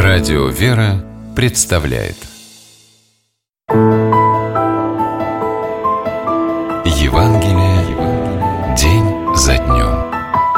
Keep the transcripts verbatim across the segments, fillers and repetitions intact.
Радио «Вера» представляет Евангелие день за днем.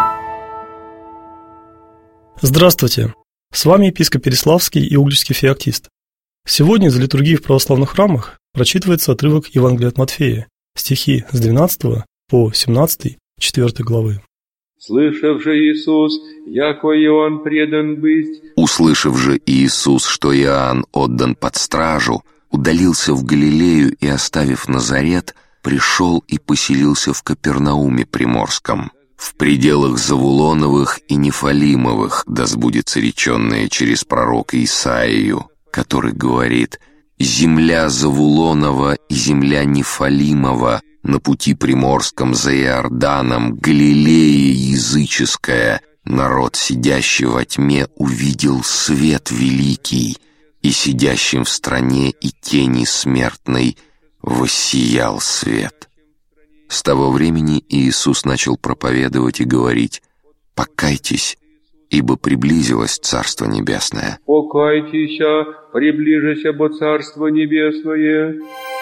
Здравствуйте! С вами епископ Переславский и Угличский феоктист. Сегодня из литургии в православных храмах прочитывается отрывок Евангелия от Матфея, стихи с двенадцатого по семнадцатый, четвёртой главы. Слышав же Иисус, яко Иоанн предан быть. Услышав же Иисус, что Иоанн отдан под стражу, удалился в Галилею и, оставив Назарет, пришел и поселился в Капернауме Приморском, в пределах Завулоновых и Нефалимовых, да сбудется реченное через пророка Исаию, который говорит: «Земля Завулонова и земля Нефалимова на пути приморском за Иорданом, Галилея языческая, народ, сидящий во тьме, увидел свет великий, и сидящим в стране и тени смертной воссиял свет». С того времени Иисус начал проповедовать и говорить: «Покайтесь, ибо приблизилось Царство Небесное». Покайтесь, приближися, бо Царство Небесное.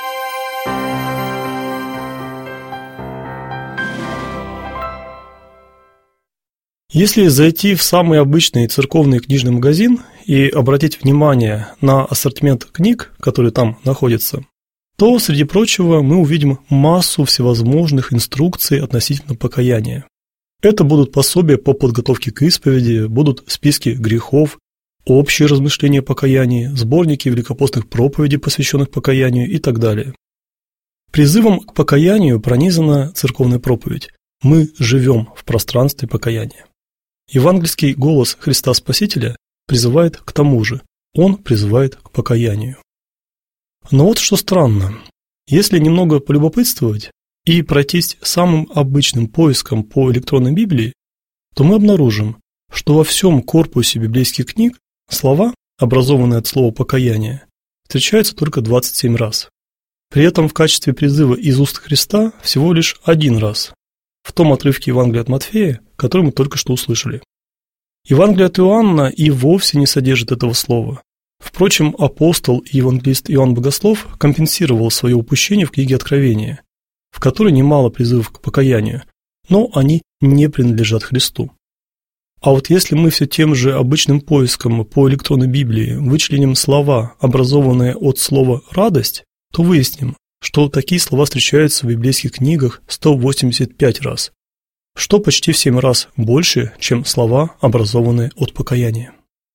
Если зайти в самый обычный церковный книжный магазин и обратить внимание на ассортимент книг, которые там находятся, то, среди прочего, мы увидим массу всевозможных инструкций относительно покаяния. Это будут пособия по подготовке к исповеди, будут списки грехов, общие размышления о покаянии, сборники великопостных проповедей, посвященных покаянию и так далее. Призывом к покаянию пронизана церковная проповедь. Мы живем в пространстве покаяния. Евангельский голос Христа Спасителя призывает к тому же. Он призывает к покаянию. Но вот что странно. Если немного полюбопытствовать и пройтись самым обычным поиском по электронной Библии, то мы обнаружим, что во всем корпусе библейских книг слова, образованные от слова «покаяние», встречаются только двадцать семь раз. При этом в качестве призыва из уст Христа всего лишь один раз, в том отрывке Евангелия от Матфея, который мы только что услышали. Евангелие от Иоанна и вовсе не содержит этого слова. Впрочем, апостол и евангелист Иоанн Богослов компенсировал свое упущение в книге Откровения, в которой немало призывов к покаянию, но они не принадлежат Христу. А вот если мы все тем же обычным поиском по электронной Библии вычленим слова, образованные от слова «радость», то выясним, что такие слова встречаются в библейских книгах сто восемьдесят пять раз, что почти в семь раз больше, чем слова, образованные от покаяния.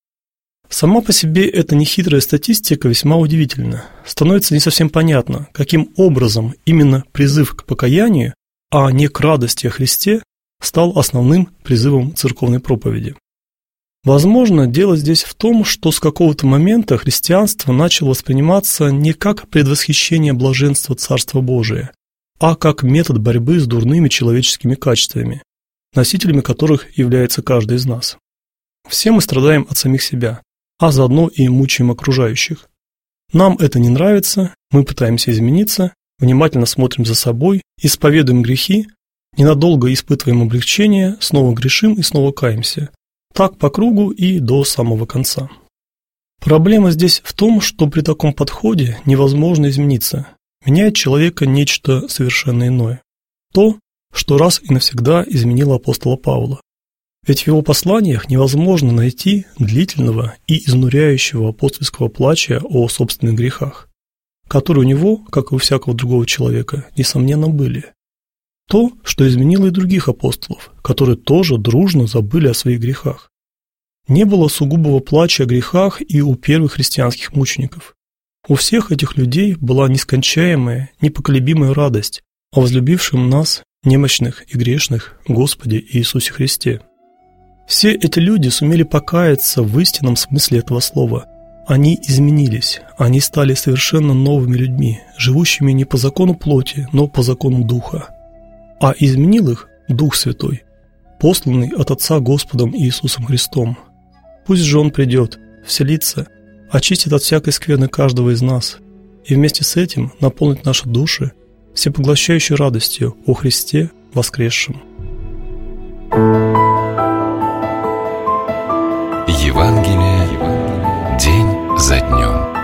Сама по себе эта нехитрая статистика весьма удивительна. Становится не совсем понятно, каким образом именно призыв к покаянию, а не к радости о Христе, стал основным призывом церковной проповеди. Возможно, дело здесь в том, что с какого-то момента христианство начало восприниматься не как предвосхищение блаженства Царства Божия, а как метод борьбы с дурными человеческими качествами, носителями которых является каждый из нас. Все мы страдаем от самих себя, а заодно и мучаем окружающих. Нам это не нравится, мы пытаемся измениться, внимательно смотрим за собой, исповедуем грехи, ненадолго испытываем облегчение, снова грешим и снова каемся. Так по кругу и до самого конца. Проблема здесь в том, что при таком подходе невозможно измениться. Меняет человека нечто совершенно иное. То, что раз и навсегда изменило апостола Павла. Ведь в его посланиях невозможно найти длительного и изнуряющего апостольского плача о собственных грехах, которые у него, как и у всякого другого человека, несомненно были. То, что изменило и других апостолов, которые тоже дружно забыли о своих грехах. Не было сугубого плача о грехах и у первых христианских мучеников. У всех этих людей была нескончаемая, непоколебимая радость о возлюбившем нас, немощных и грешных, Господе Иисусе Христе. Все эти люди сумели покаяться в истинном смысле этого слова. Они изменились, они стали совершенно новыми людьми, живущими не по закону плоти, но по закону Духа. А изменил их Дух Святой, посланный от Отца Господом Иисусом Христом. Пусть же Он придет, вселится, очистит от всякой скверны каждого из нас и вместе с этим наполнит наши души всепоглощающей радостью о Христе воскресшем. Евангелие за днем.